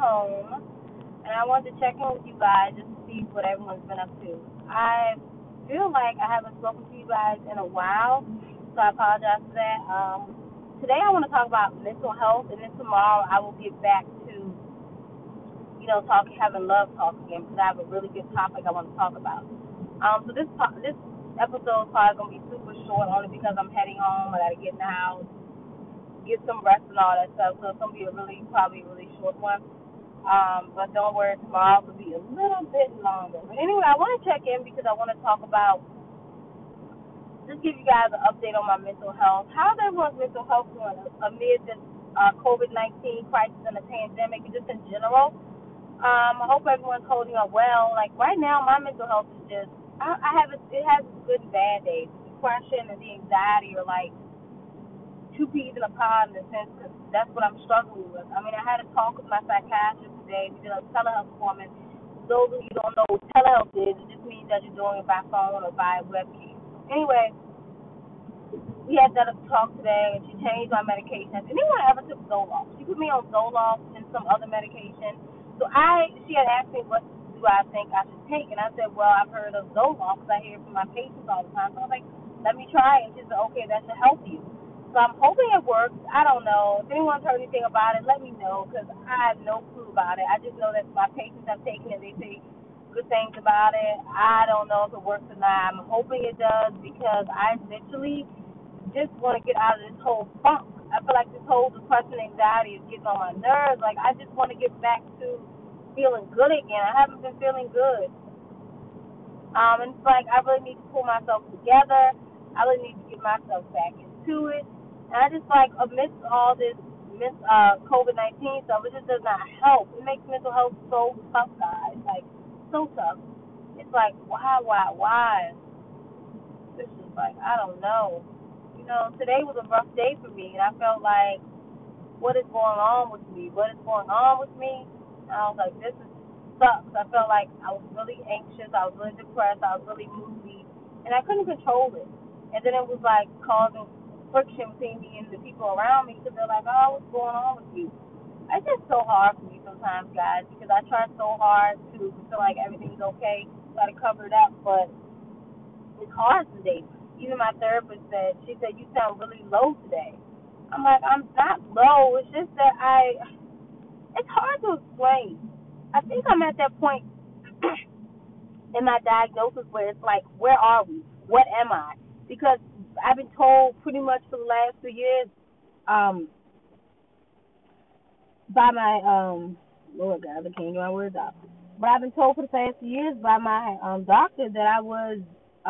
home, and I wanted to check in with you guys just to see what everyone's been up to. I feel like I haven't spoken to you guys in a while, so I apologize for that. Today I want to talk about mental health, and then tomorrow I will get back to, having love talk again, because I have a really good topic I want to talk about. So this episode is probably gonna be super short, only because I'm heading home. I gotta get in the house, get some rest and all that stuff. So it's gonna be probably a really short one. But don't worry, tomorrow will be a little bit longer. But anyway, I want to check in because I want to talk about, just give you guys an update on my mental health. How's everyone's mental health doing amid this COVID-19 crisis and the pandemic, and just in general? I hope everyone's holding up well. Like right now, my mental health is just, it has its good and bad days. The depression and the anxiety are like two peas in a pod, in a sense, because that's what I'm struggling with. I mean, I had a talk with my psychiatrist today. We did a telehealth appointment. Those of you who don't know what telehealth is, it just means that you're doing it by phone or by webcam. Anyway, we had that talk today, and she changed my medication. Has anyone ever took Zoloft? She put me on Zoloft and some other medication. So she had asked me, what do I think I should take? And I said, well, I've heard of Zoloft because I hear it from my patients all the time. So I was like, let me try it. And she said, okay, that should help you. So I'm hoping it works. I don't know. If anyone's heard anything about it, let me know, because I have no clue about it. I just know that my patients have taken it. They say good things about it. I don't know if it works or not. I'm hoping it does, because I literally just want to get out of this whole funk. I feel like this whole depression and anxiety is getting on my nerves. Like, I just want to get back to feeling good again. I haven't been feeling good. And it's like I really need to pull myself together. I really need to get myself back into it. And I just, like, amidst all this COVID-19 stuff, it just does not help. It makes mental health so tough, guys. Like, so tough. It's like, why? It's just like, I don't know. Today was a rough day for me, and I felt like, what is going on with me? What is going on with me? And I was like, this sucks. I felt like I was really anxious. I was really depressed. I was really moody, and I couldn't control it. And then it was like causing friction between me and the people around me, because they're like, oh, what's going on with you? It's just so hard for me sometimes, guys, because I try so hard to feel like everything's okay, try to cover it up, but it's hard today. Even my therapist she said, you sound really low today. I'm like, I'm not low. It's just that it's hard to explain. I think I'm at that point in my diagnosis where it's like, where are we? What am I? Because I've been told pretty much for the last 2 years, by my, Lord God, I can't get my words out. But I've been told for the past 2 years by my doctor that I was,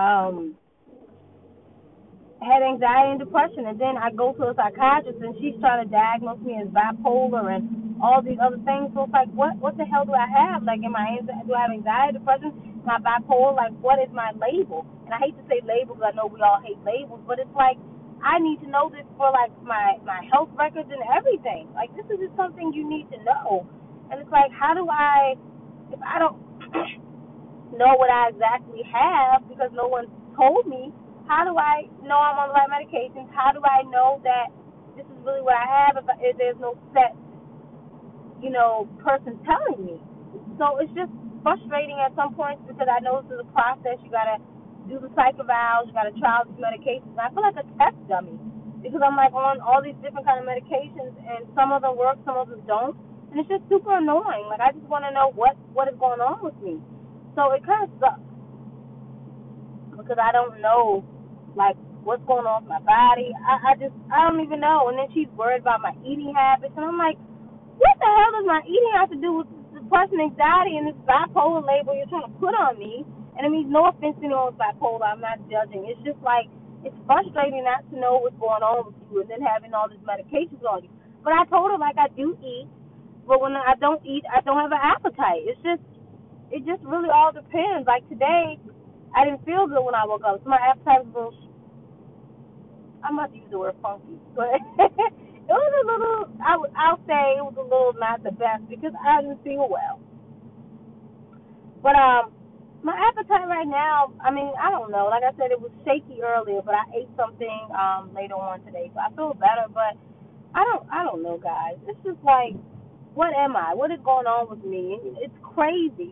had anxiety and depression, and then I go to a psychiatrist and she's trying to diagnose me as bipolar and all these other things. So it's like, what the hell do I have? Like, do I have anxiety, depression, am I bipolar? Like, what is my label? And I hate to say labels, I know we all hate labels, but it's like, I need to know this for, like, my health records and everything. Like, this is just something you need to know. And it's like, how do if I don't know what I exactly have, because no one told me, how do I know I'm on the right medications? How do I know that this is really what I have if there's no set, person telling me? So it's just frustrating at some points, because I know this is a process. You got to do the psych evals, you got to try out these medications. And I feel like a test dummy, because I'm like on all these different kind of medications, and some of them work, some of them don't. And it's just super annoying. Like, I just want to know what is going on with me. So it kind of sucks, because I don't know, like, what's going on with my body. I don't even know. And then she's worried about my eating habits, and I'm like, what the hell does my eating have to do with depression, anxiety, and this bipolar label you're trying to put on me? And it means no offense to anyone with bipolar. I'm not judging. It's just like, it's frustrating not to know what's going on with you, and then having all these medications on you. But I told her, like, I do eat, but when I don't eat, I don't have an appetite. It just really all depends. Like today, I didn't feel good when I woke up, so my appetite was a little, I'm about to use the word funky, but it was a little, I'll say it was a little not the best, because I didn't feel well. But my appetite right now, I mean, I don't know. Like I said, it was shaky earlier, but I ate something later on today, so I feel better. But I don't know, guys. It's just like, what am I? What is going on with me? It's crazy.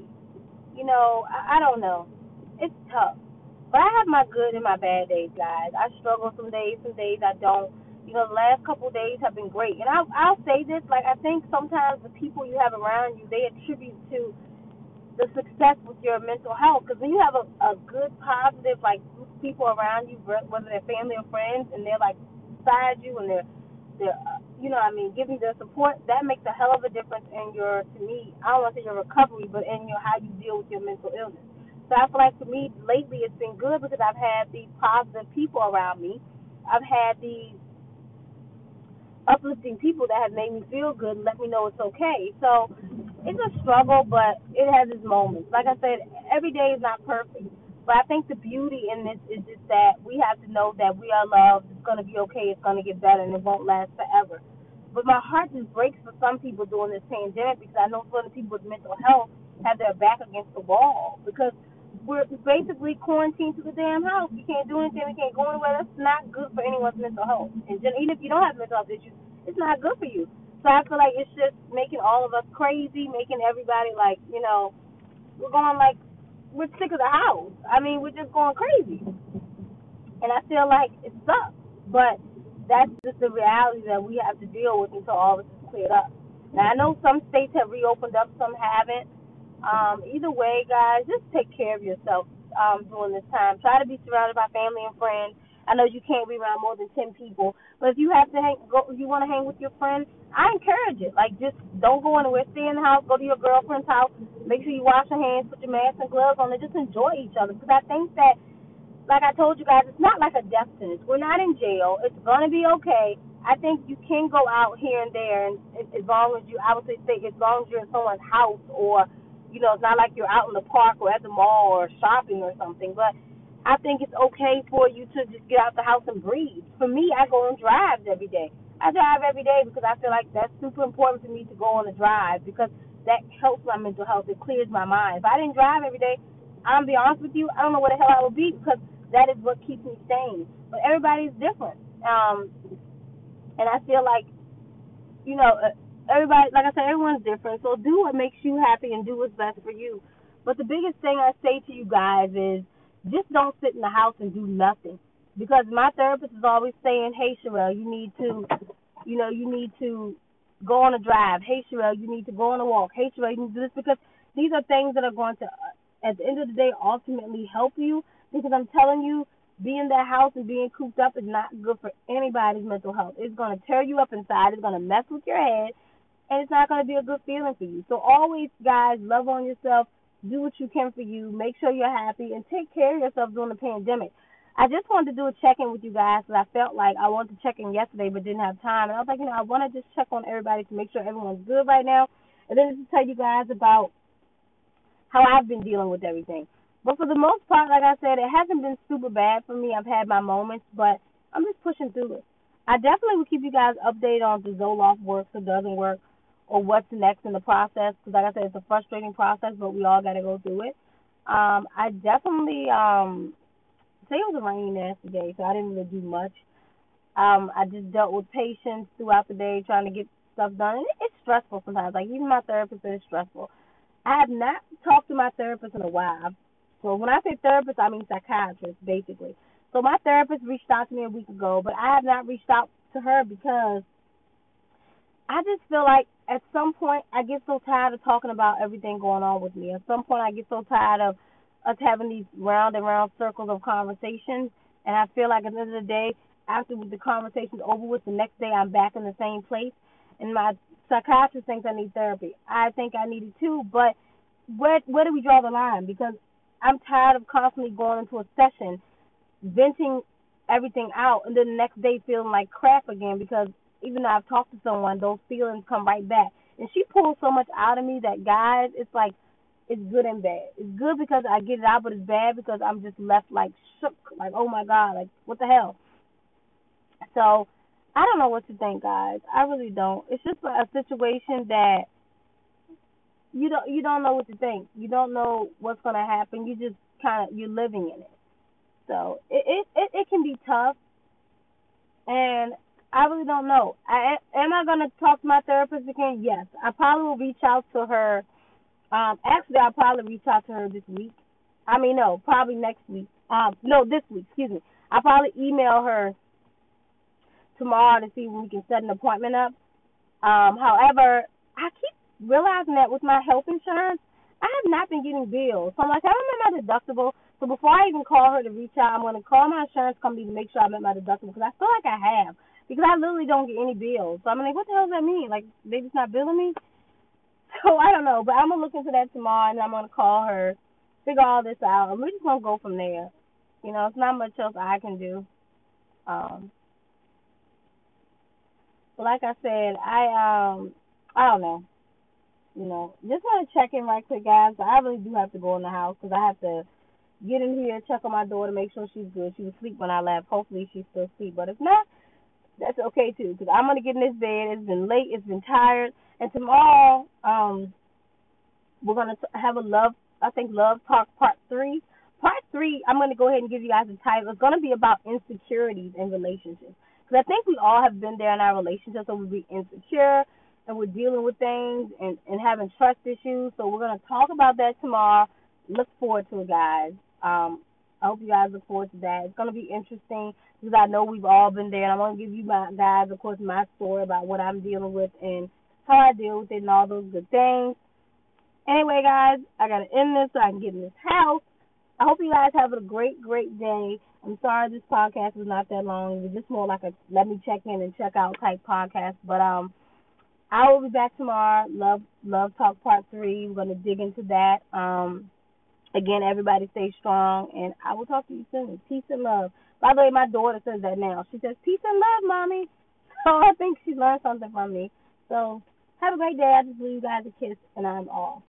I don't know. It's tough. But I have my good and my bad days, guys. I struggle some days I don't. The last couple of days have been great. And I'll say this, like, I think sometimes the people you have around you, they attribute to the success with your mental health. Because when you have a good, positive, like, people around you, whether they're family or friends, and they're, like, beside you and they're giving their support, that makes a hell of a difference in your, to me, I don't want to say your recovery, but in your how you deal with your mental illness. So I feel like for me, lately it's been good because I've had these positive people around me. I've had these uplifting people that have made me feel good and let me know it's okay. So it's a struggle, but it has its moments. Like I said, every day is not perfect. But I think the beauty in this is just that we have to know that we are loved. It's going to be okay. It's going to get better, and it won't last forever. But my heart just breaks for some people during this pandemic because I know some of the people with mental health have their back against the wall because we're basically quarantined to the damn house. We can't do anything. We can't go anywhere. That's not good for anyone's mental health. And even if you don't have mental health issues, it's not good for you. So I feel like it's just making all of us crazy, making everybody like, we're going like, we're sick of the house. I mean, we're just going crazy. And I feel like it sucks. But that's just the reality that we have to deal with until all of this is cleared up. Now, I know some states have reopened up, some haven't. Either way, guys, just take care of yourself during this time. Try to be surrounded by family and friends. I know you can't be around more than 10 people, but if you have to if you want to hang with your friends, I encourage it. Like, just don't go anywhere. Stay in the house. Go to your girlfriend's house. Make sure you wash your hands, put your mask and gloves on, and just enjoy each other. Because I think that, like I told you guys, it's not like a death sentence. We're not in jail. It's gonna be okay. I think you can go out here and there, and as long as I would say, as long as you're in someone's house, or it's not like you're out in the park or at the mall or shopping or something. But I think it's okay for you to just get out the house and breathe. For me, I go on drives every day. I drive every day because I feel like that's super important for me to go on a drive because that helps my mental health. It clears my mind. If I didn't drive every day, I'm gonna be honest with you, I don't know where the hell I would be because that is what keeps me sane. But everybody's different. And I feel like, everybody, like I said, everyone's different. So do what makes you happy and do what's best for you. But the biggest thing I say to you guys is just don't sit in the house and do nothing. Because my therapist is always saying, hey, Sherelle, you need to go on a drive. Hey, Sherelle, you need to go on a walk. Hey, Sherelle, you need to do this, because these are things that are going to, at the end of the day, ultimately help you. Because I'm telling you, being in that house and being cooped up is not good for anybody's mental health. It's going to tear you up inside. It's going to mess with your head. And it's not going to be a good feeling for you. So always, guys, love on yourself. Do what you can for you. Make sure you're happy. And take care of yourself during the pandemic. I just wanted to do a check-in with you guys because I felt like I wanted to check in yesterday but didn't have time. And I was like, I want to just check on everybody to make sure everyone's good right now. And then just to tell you guys about how I've been dealing with everything. But for the most part, like I said, it hasn't been super bad for me. I've had my moments, but I'm just pushing through it. I definitely will keep you guys updated on if the Zoloft works or doesn't work or what's next in the process. Because like I said, it's a frustrating process, but we all got to go through it. I definitely, say it was a rainy, nasty day, so I didn't really do much. I just dealt with patients throughout the day trying to get stuff done. And it's stressful sometimes. Like, even my therapist said it's stressful. I have not talked to my therapist in a while. So when I say therapist, I mean psychiatrist, basically. So my therapist reached out to me a week ago, but I have not reached out to her because I just feel like at some point I get so tired of talking about everything going on with me. At some point I get so tired of us having these round and round circles of conversations, and I feel like at the end of the day, after the conversation's over with, the next day I'm back in the same place. And my psychiatrist thinks I need therapy. I think I need it too, but where do we draw the line? Because I'm tired of constantly going into a session, venting everything out, and then the next day feeling like crap again because even though I've talked to someone, those feelings come right back. And she pulls so much out of me that, guys, it's like, it's good and bad. It's good because I get it out, but it's bad because I'm just left like shook, like, oh my God, like, what the hell? So I don't know what to think, guys. I really don't. It's just a situation that you don't know what to think. You don't know what's gonna happen. You just you're living in it. So it can be tough, and I really don't know. Am I gonna talk to my therapist again? Yes. I probably will reach out to her. Actually, I'll probably reach out to her this week. I mean, no, probably next week. No, this week. Excuse me. I'll probably email her tomorrow to see when we can set an appointment up. However, I keep realizing that with my health insurance, I have not been getting bills. So I'm like, I don't met my deductible. So before I even call her to reach out, I'm going to call my insurance company to make sure I met my deductible because I feel like I have. Because I literally don't get any bills. So I'm like, what the hell does that mean? Like, they just not billing me? So I don't know. But I'm going to look into that tomorrow and I'm going to call her, figure all this out. And we're just going to go from there. You know, it's not much else I can do. Um, but like I said, I don't know. You know, just want to check in right quick, guys. But I really do have to go in the house because I have to get in here, check on my daughter, make sure she's good. She was asleep when I left. Hopefully she's still asleep. But if not, that's okay too because I'm going to get in this bed. It's been late. It's been tired. And tomorrow, we're going to have Love Talk Part 3. Part 3, I'm going to go ahead and give you guys a title. It's going to be about insecurities in relationships. Because I think we all have been there in our relationships, so we're insecure and we're dealing with things and having trust issues. So we're going to talk about that tomorrow. Look forward to it, guys. I hope you guys look forward to that. It's going to be interesting because I know we've all been there. And I'm going to give you guys, of course, my story about what I'm dealing with and how I deal with it and all those good things. Anyway, guys, I got to end this so I can get in this house. I hope you guys have a great, great day. I'm sorry this podcast was not that long. It was just more like a let me check in and check out type podcast. But I will be back tomorrow. Love Talk Part 3. We're going to dig into that. Again, everybody stay strong, and I will talk to you soon. Peace and love. By the way, my daughter says that now. She says, peace and love, Mommy. So I think she learned something from me. So have a great day. I just leave you guys a kiss, and I'm off.